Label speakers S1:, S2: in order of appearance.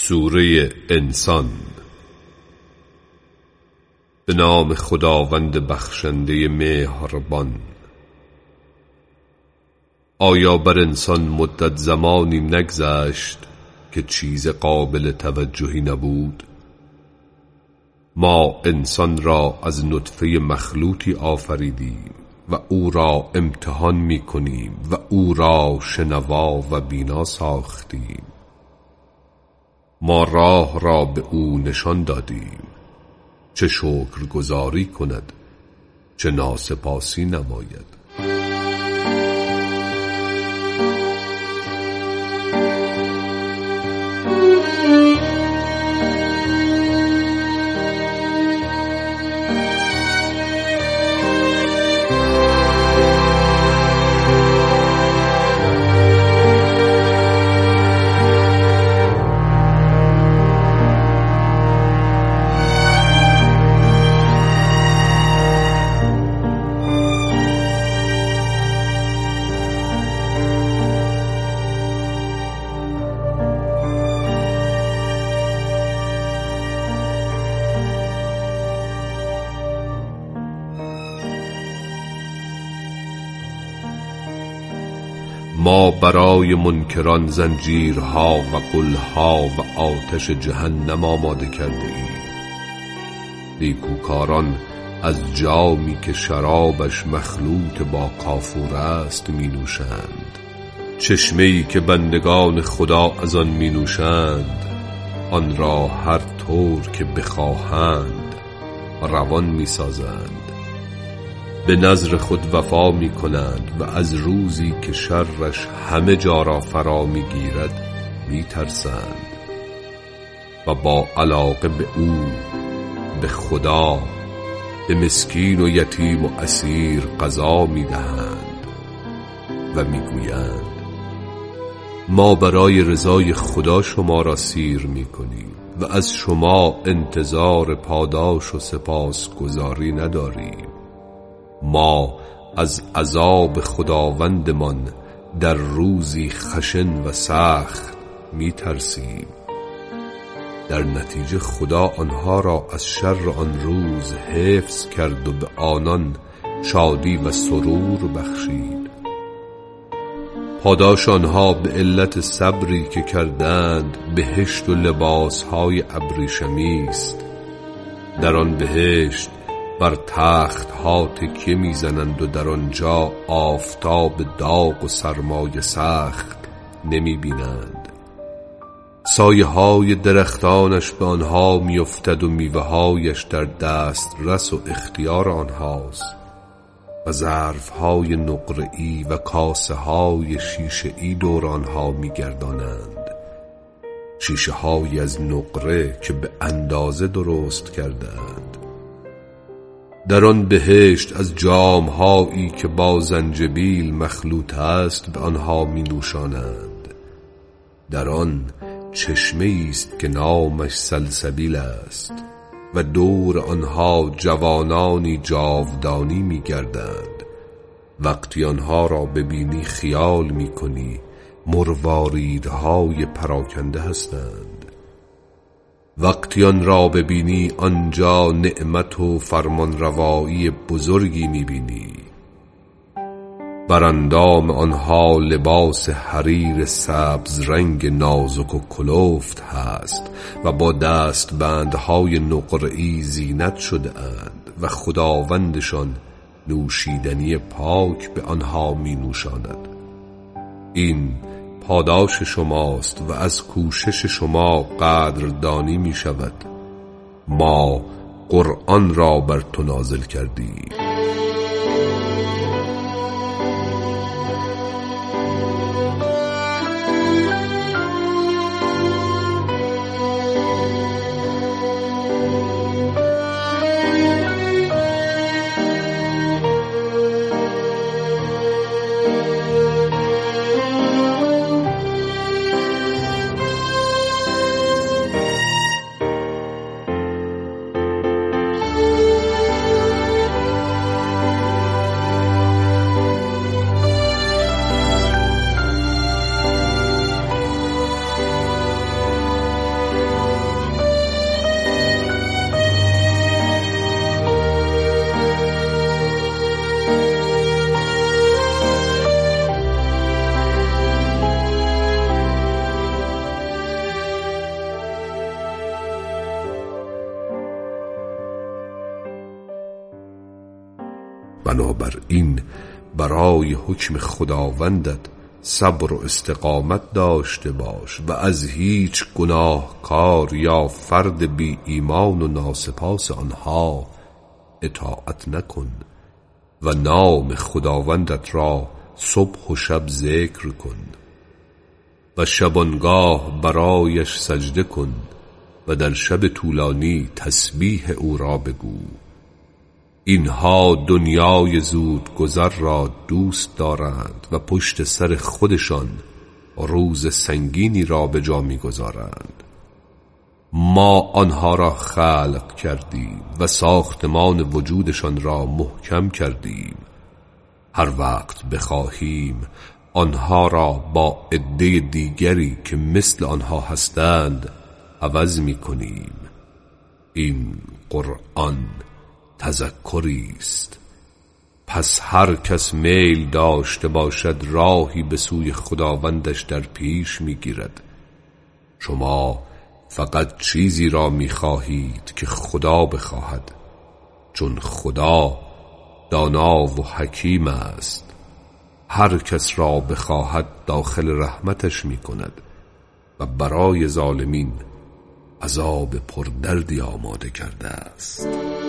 S1: سوره انسان. به نام خداوند بخشنده مهربان. آیا بر انسان مدت زمانی نگذشت که چیز قابل توجهی نبود؟ ما انسان را از نطفه مخلوطی آفریدیم و او را امتحان می کنیم و او را شنوا و بینا ساختیم. ما راه را به او نشان دادیم، چه شکرگزاری کند چه ناسپاسی نماید. ما برای منکران زنجیرها و غلها و آتش جهنم آماده کرده ایم. نیکوکاران از جامی که شرابش مخلوط با کافور است می نوشند. چشمه‌ای که بندگان خدا از آن می نوشند، آن را هر طور که بخواهند روان می سازند. به نذر خود وفا می کنند و از روزی که شرش همه جا را فرا می گیرد می ترسند و با علاقه به او، به خدا، به مسکین و یتیم و اسیر غذا می دهند و می گویند ما برای رضای خدا شما را سیر می کنیم و از شما انتظار پاداش و سپاسگزاری نداریم. ما از عذاب خداوندمان در روزی خشن و سخت می ترسیم. در نتیجه خدا آنها را از شر آن روز حفظ کرد و به آنان شادی و سرور بخشید. پاداش آنها به علت صبری که کردند بهشت و لباسهای ابریشمی است. در آن بهشت بر تخت ها تکیه میزنند و در آنجا آفتاب داغ و سرمای سخت نمی بینند. سایه های درختانش به آنها میافتد و میوه هایش در دسترس و اختیار آنهاست و ظرف های نقره‌ای و کاسه های شیشه‌ای دور آنها میگردانند. شیشه های از نقره که به اندازه درست کردند. در آن بهشت از جام‌هایی که با زنجبیل مخلوط است به آنها می نوشانند. در آن چشمه‌ای است که نامش سلسبیل است و دور آنها جوانانی جاودانی می گردند. وقتی آنها را ببینی خیال می کنی مرواریدهای پراکنده هستند. وقتی آن را ببینی آنجا نعمت و فرمانروایی بزرگی میبینی. بر اندام آنها لباس حریر سبز رنگ نازک و کلفت هست و با دستبندهای نقره‌ای زینت شده اند و خداوندشان نوشیدنی پاک به آنها می نوشاند. این پاداش شماست و از کوشش شما قدردانی می شود. ما قرآن را بر تو نازل کردیم. بنابراین برای حکم خداوندت صبر و استقامت داشته باش و از هیچ گناهکار یا فرد بی ایمان و ناسپاس آنها اطاعت نکن و نام خداوندت را صبح و شب ذکر کن و شبانگاه برایش سجده کن و در شب طولانی تسبیح او را بگو. اینها دنیای زود گذر را دوست دارند و پشت سر خودشان روز سنگینی را به جا می‌گذارند. ما آنها را خلق کردیم و ساختمان وجودشان را محکم کردیم. هر وقت بخواهیم آنها را با عده دیگری که مثل آنها هستند عوض می‌کنیم. این قرآن تذکری است. پس هر کس میل داشته باشد راهی به سوی خداوندش در پیش می‌گیرد. شما فقط چیزی را می‌خواهید که خدا بخواهد، چون خدا دانا و حکیم است. هر کس را بخواهد داخل رحمتش می‌کند و برای ظالمین عذاب پردردی آماده کرده است.